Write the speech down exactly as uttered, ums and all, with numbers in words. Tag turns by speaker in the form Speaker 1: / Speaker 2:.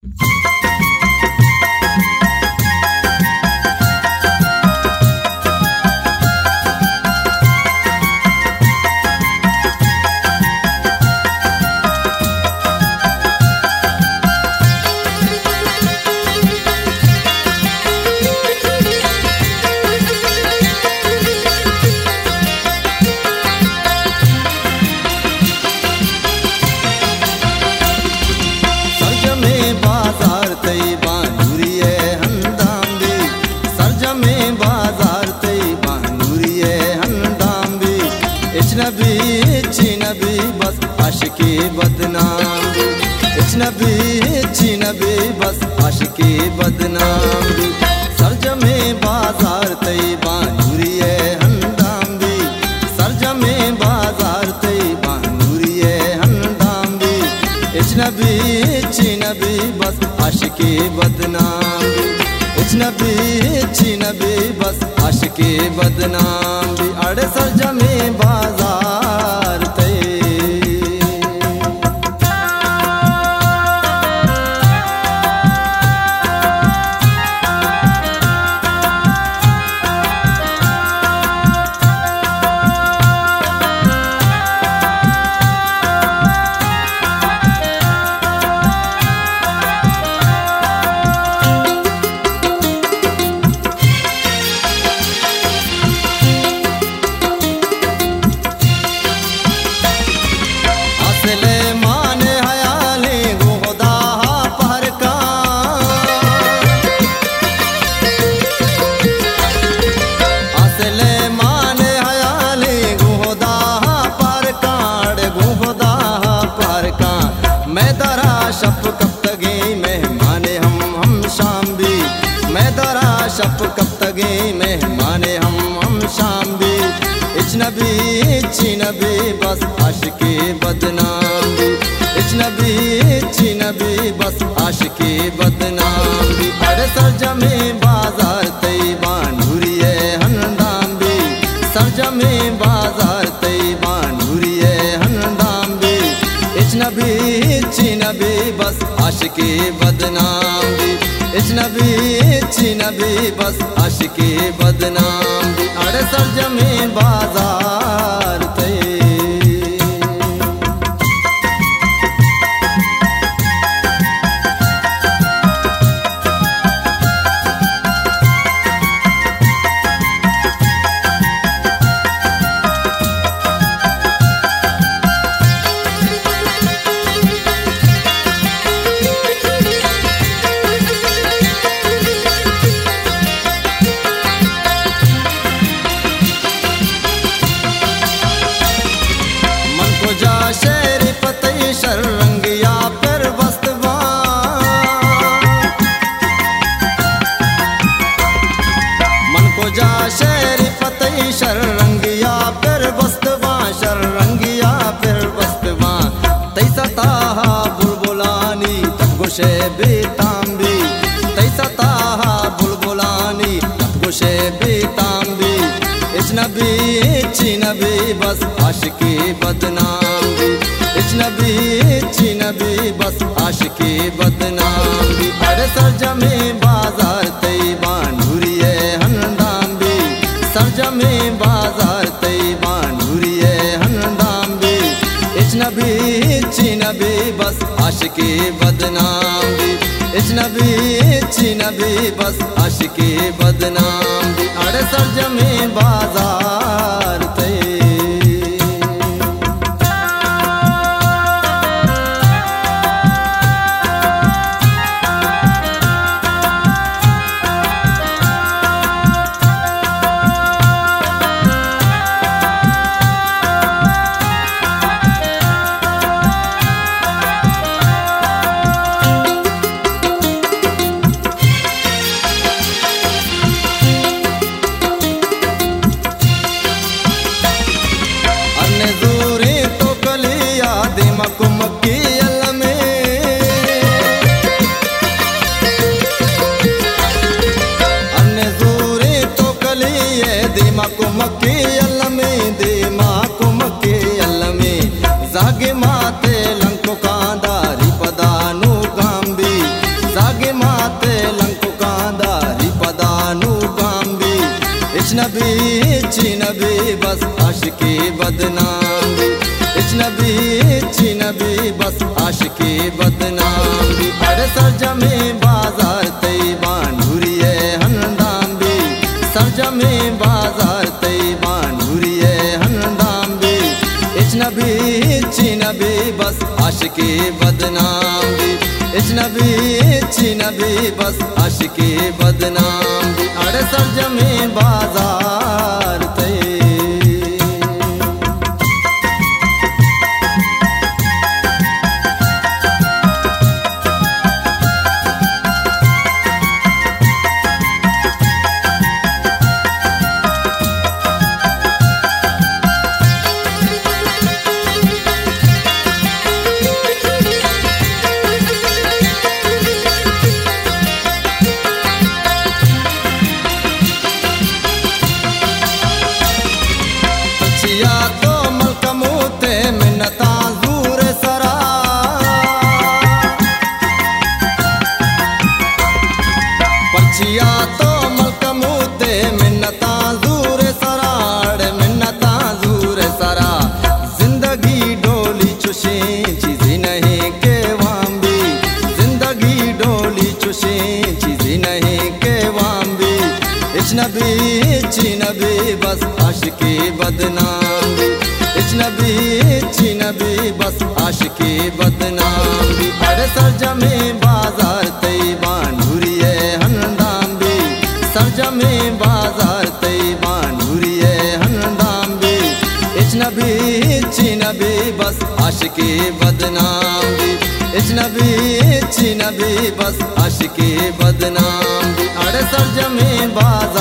Speaker 1: इजनबी चिनबी बस आशिकी बदनाम भी, इजनबी चिनबी बस आशिकी बदनाम भी। सरजमे बाजार तैयबा नूरिये हंदाम भी, सरजमे बाजार तैयबा नूरिये हंदाम भी। इजनबी चिनबी बस आशिकी बदनाम भी, इजनबी चिनबी बस आशिकी बदनाम भी। अड़े सरजमे बाजार ते शप कब तगे मेहमाने हम हम शाम भी, मैं दरा शप कब तगे मेहमाने हम हम शाम भी। इजनबी चिनबी बस आशिकी बदनाम भी, इजनबी चिनबी बस आशिकी बदनाम भी। अरे सरजमे बाजार तैयबा नूरिये हंदाम भी, सरजमे बाजार तैयबा नूरिये हंदाम भी। इजनबी चिनबी बस आशिकी बदनाम भी, इजनबी चिनबी बस आशिकी बदनाम भी। अरे सरजमे बाजार ते शेर पतई शरंगिया पर बस्तवा, मन को जा शेर पतई शरंगिया पर बस्तवा, शरंगिया पर बस्तवा। तैसा ताहा बुलबुलानी तब गुशे बेताम भी, तैसा ताहा बुलबुलानी तब गुशे बेताम भी। इजनबी चिनबी बस आशिकी बदनाम भी, इजनबी चिनबी बस आशिकी बदनाम भी। अरे सरजमे बाजार तैयबा नूरिये हंदाम भी, सरजमे बाजार तैयबा नूरिये हंदाम भी। इजनबी चिनबी बस आशिकी बदनाम भी, इजनबी चिनबी बस आशिकी बदनाम भी। अरे सरजमे बाजार ते इजनबी चिनबी बस आशिकी बदनाम भी, इजनबी चिनबी बस आशिकी बदनाम भी। अरे सरजमी बाजार तैबान हुरिये हनदाम भी, सरजमी बाजार तैबान हुरिये हनदाम भी। इजनबी चिनबी बस आशिकी बदनाम भी, इजनबी चिनबी बस आशिकी बदनाम भी। अरे सरजमी बाजार तै पर्चिया तो मलकमूते मिन्नता दूर सरा, पर्चिया तो मलकमूते मिन्नता दूर सराड़, मिन्नता दूर सरा। जिंदगी डोली चुशी चीज़ी नहीं के वाम्बी, जिंदगी डोली चुशी चीज़ी नहीं के वाम्बी। इजनबी चिनबी बस आशिकी बदनाम भी, इजनबी चिनबी बस आशिकी बदनाम भी। अरे सरजमी बाजार तैबान हुरिये हनदाम भी, सरजमी बाजार तैबान हुरिये हनदाम भी। इजनबी चिनबी बस आशिकी बदनाम भी, इजनबी चिनबी बस आशिकी बदनाम भी। अरे सरजमी बाजार